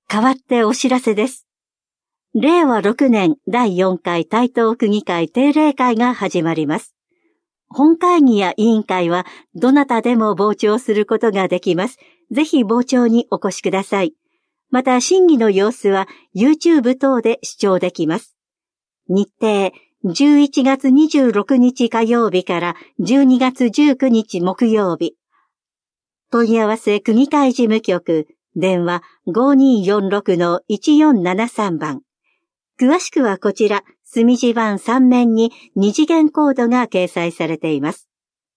代わってお知らせです。令和6年第4回台東区議会定例会が始まります。本会議や委員会はどなたでも傍聴することができます。ぜひ傍聴にお越しください。また審議の様子は YouTube 等で視聴できます。日程、11月26日火曜日から12月19日木曜日。問い合わせ区議会事務局、電話 5246-1473 番。詳しくはこちら、隅地版3面に二次元コードが掲載されています。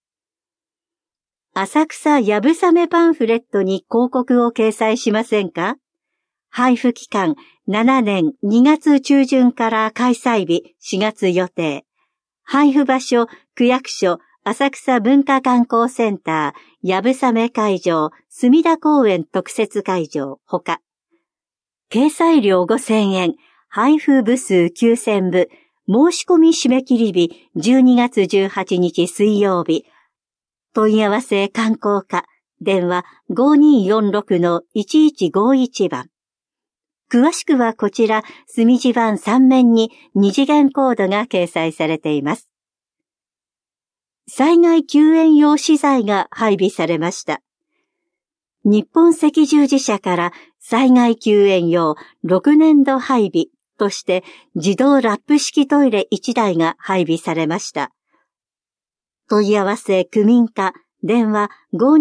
浅草やぶさめパンフレットに広告を掲載しませんか？配布期間7年2月中旬から開催日4月予定。配布場所、区役所、浅草文化観光センター、やぶさめ会場、隅田公園特設会場、ほか。掲載料5000円、配布部数9000部、申し込み締め切り日12月18日水曜日。問い合わせ観光課、電話 5246-1151 番。詳しくはこちら、隅地版3面に二次元コードが掲載されています。災害救援用資材が配備されました。日本赤十字社から災害救援用6年度配備として自動ラップ式トイレ1台が配備されました。問い合わせ区民課、電話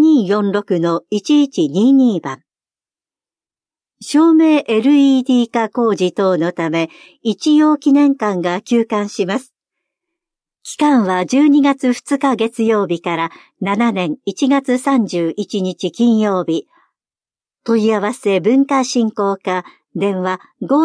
5246-1122 番。照明 LED 化工事等のため、一葉記念館が休館します。期間は12月2日月曜日から7年1月31日金曜日。問い合わせ文化振興課、電話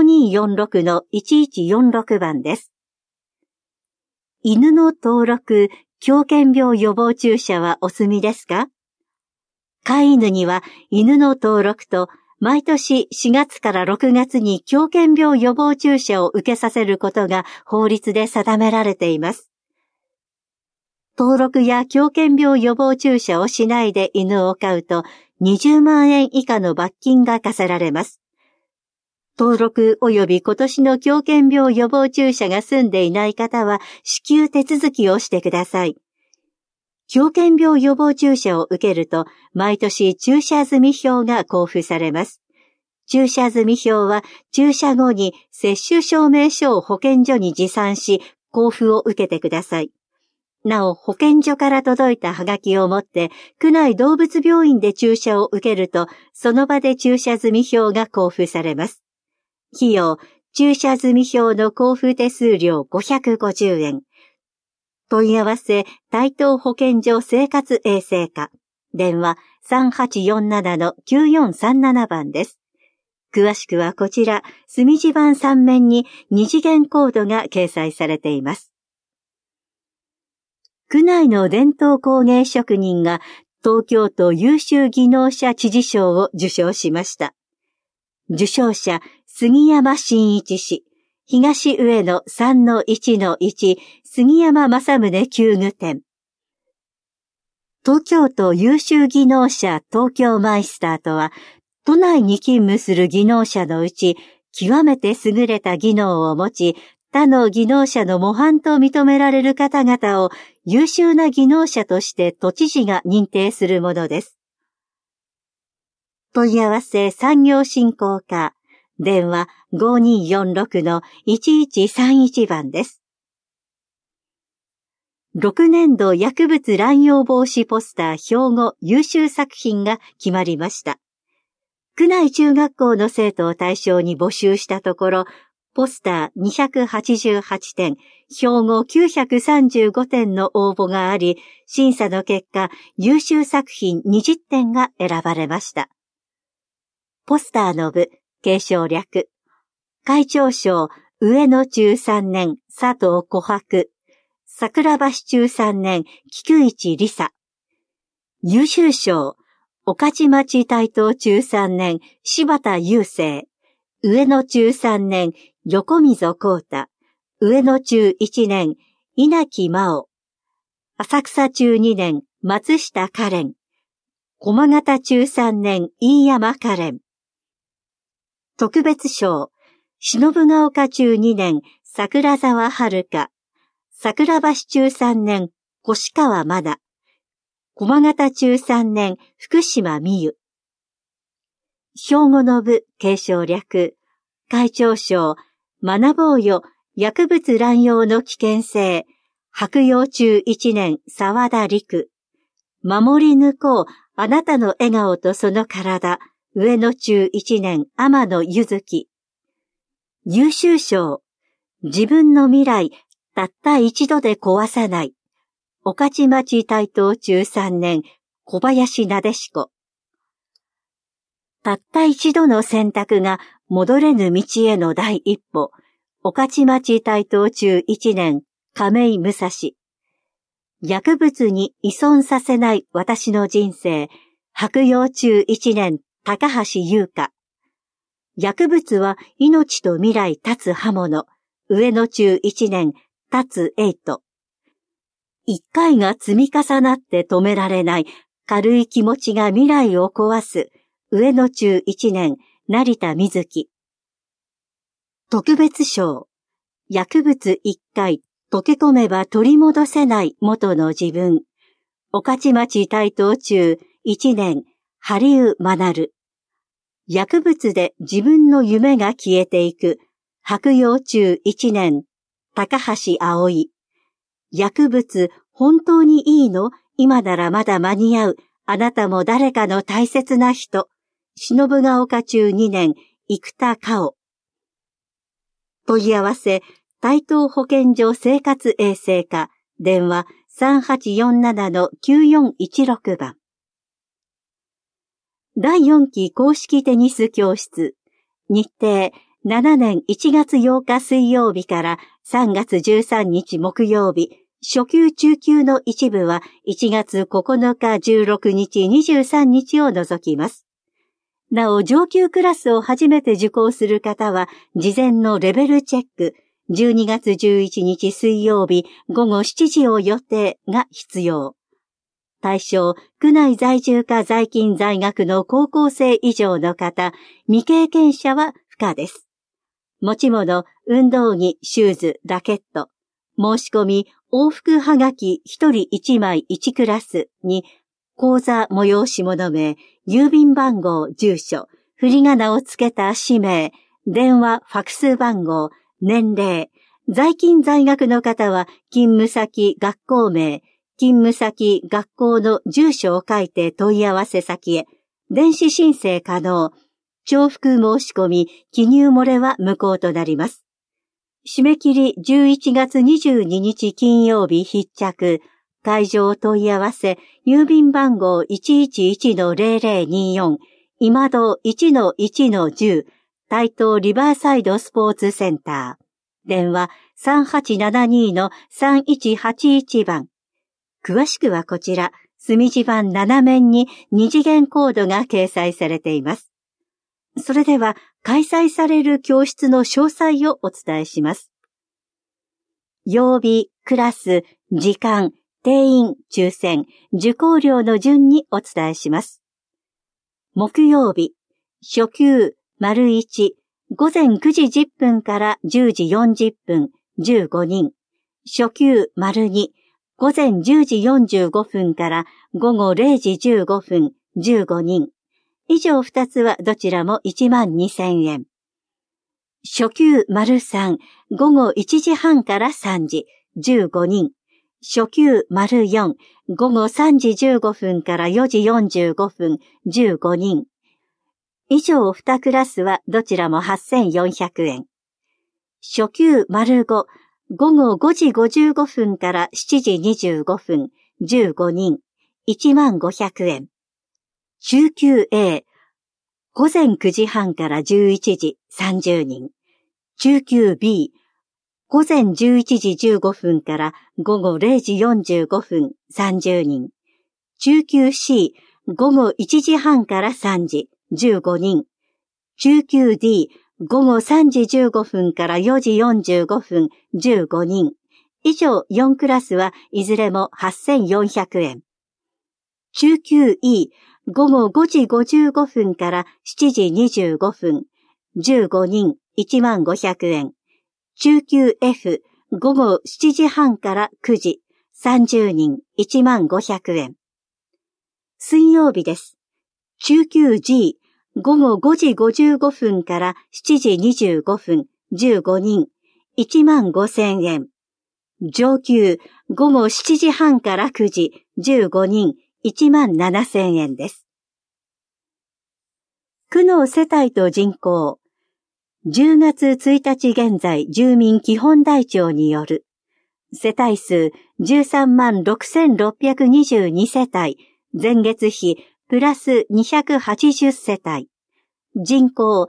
5246-1146 番です。犬の登録、狂犬病予防注射はお済みですか？飼い犬には犬の登録と毎年4月から6月に狂犬病予防注射を受けさせることが法律で定められています。登録や狂犬病予防注射をしないで犬を飼うと20万円以下の罰金が課せられます。登録及び今年の狂犬病予防注射が済んでいない方は至急手続きをしてください。狂犬病予防注射を受けると、毎年注射済票が交付されます。注射済票は、注射後に接種証明書を保健所に持参し、交付を受けてください。なお、保健所から届いたハガキを持って、区内動物病院で注射を受けると、その場で注射済票が交付されます。費用、注射済票の交付手数料550円。問い合わせ、台東保健所生活衛生課。電話 3847-9437 番です。詳しくはこちら、隅地版3面に二次元コードが掲載されています。区内の伝統工芸職人が東京都優秀技能者知事賞を受賞しました。受賞者、杉山真一氏。東上野 3-1-1 杉山正宗旧具店。東京都優秀技能者東京マイスターとは、都内に勤務する技能者のうち、極めて優れた技能を持ち、他の技能者の模範と認められる方々を優秀な技能者として都知事が認定するものです。問い合わせ産業振興課。電話 5246-1131 番です。6年度薬物乱用防止ポスター標語優秀作品が決まりました。区内中学校の生徒を対象に募集したところ、ポスター288点、標語935点の応募があり、審査の結果、優秀作品20点が選ばれました。ポスターの部、継承略。会長賞、上野中3年、佐藤琥珀。桜橋中3年、菊市里沙。優秀賞、御徒町台東中3年、柴田雄生。上野中3年、横溝光太。上野中1年、稲木真央。浅草中2年、松下カレン。駒形中3年、飯山カレン。 特別賞、忍ヶ丘中2年、桜沢遥、桜橋中3年、越川まだ、駒形中3年、福島美優。兵庫の部継承略、会長賞、学ぼうよ、薬物乱用の危険性、白陽中1年、沢田陸。守り抜こう、あなたの笑顔とその体、上野中1年、天野ゆずき。優秀賞、自分の未来、たった一度で壊さない。御徒町台東中3年、小林なでしこ。たった一度の選択が戻れぬ道への第一歩。御徒町台東中1年、亀井武蔵。薬物に依存させない私の人生。白陽中1年、高橋優香。薬物は命と未来立つ刃物。上野中1年、立つエイト。一回が積み重なって止められない軽い気持ちが未来を壊す。上野中1年、成田瑞希。特別賞。薬物一回、溶け込めば取り戻せない元の自分。御徒町台東中1年、針生学。薬物で自分の夢が消えていく。白陽中1年、高橋葵。薬物、本当にいいの？今ならまだ間に合う。あなたも誰かの大切な人。忍ヶ丘中2年、生田香央。問い合わせ、台東保健所生活衛生課、電話 3847-9416 番。第4期公式テニス教室。日程、7年1月8日水曜日から3月13日木曜日。初級中級の一部は1月9日16日23日を除きます。なお、上級クラスを初めて受講する方は、事前のレベルチェック、12月11日水曜日午後7時を予定が必要。対象、区内在住か在勤在学の高校生以上の方、未経験者は不可です。持ち物、運動着、シューズ、ラケット。申し込み、往復はがき1人1枚1クラスに、講座催し物名、郵便番号、住所、振り仮名をつけた氏名、電話、ファクス番号、年齢、在勤在学の方は勤務先、学校名、勤務先、学校の住所を書いて問い合わせ先へ、電子申請可能、重複申し込み、記入漏れは無効となります。締め切り11月22日金曜日必着、会場問い合わせ、郵便番号 111-0024、今堂 1-1-10、台東リバーサイドスポーツセンター。電話 3872-3181 番。詳しくはこちら、墨字盤7面に2次元コードが掲載されています。それでは、開催される教室の詳細をお伝えします。曜日、クラス、時間、定員、抽選、受講料の順にお伝えします。木曜日、初級、丸1、午前9時10分から10時40分、15人。初級、丸2、午前10時45分から午後0時15分、15人。以上2つはどちらも12,000円。初級、丸3、午後1時半から3時、15人。初級、丸4、午後3時15分から4時45分、15人。以上2クラスはどちらも8,400円。初級、丸5、午後5時55分から7時25分、15人。15,500円。中級 A、午前9時半から11時、30人。中級 B、午前11時15分から午後0時45分、30人。中級 C、午後1時半から3時、15人。中級 D、午後3時15分から4時45分、15人。以上4クラスはいずれも8,400円。中級 E、午後5時55分から7時25分、 15人15,500円。中級 F 午後7時半から9時30人15,500円。水曜日です。中級 G 午後5時55分から7時25分15人15,000円。上級午後7時半から9時15人17,000円です。区の世帯と人口。10月1日現在住民基本台帳による世帯数136,622世帯前月比プラス280世帯人口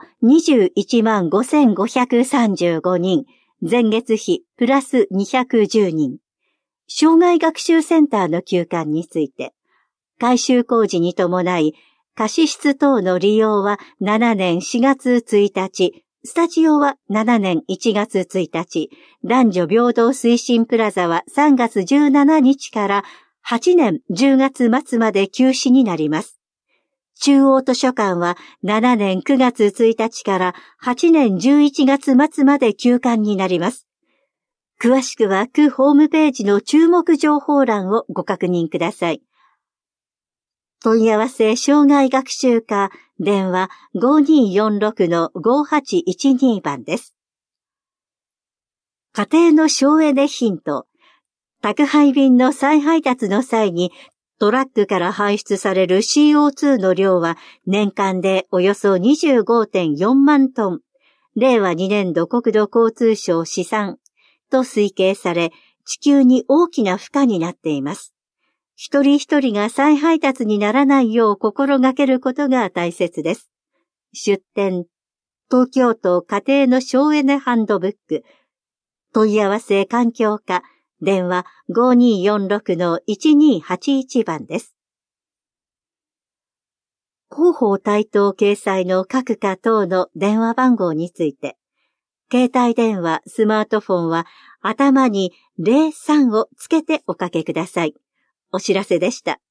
215,535人前月比プラス210人障害学習センターの休館について改修工事に伴い貸室等の利用は7年4月1日スタジオは7年1月1日、男女平等推進プラザは3月17日から8年10月末まで休止になります。中央図書館は7年9月1日から8年11月末まで休館になります。詳しくは区ホームページの注目情報欄をご確認ください。問い合わせ障害学習課電話 5246-5812 番です。家庭の省エネヒント。宅配便の再配達の際にトラックから排出される CO2 の量は年間でおよそ 25.4 万トン。令和2年度国土交通省試算と推計され地球に大きな負荷になっています。一人一人が再配達にならないよう心がけることが大切です。出典、東京都家庭の省エネハンドブック、問い合わせ環境課、電話 5246-1281 番です。広報対等掲載の各課等の電話番号について、携帯電話、スマートフォンは頭に03をつけておかけください。お知らせでした。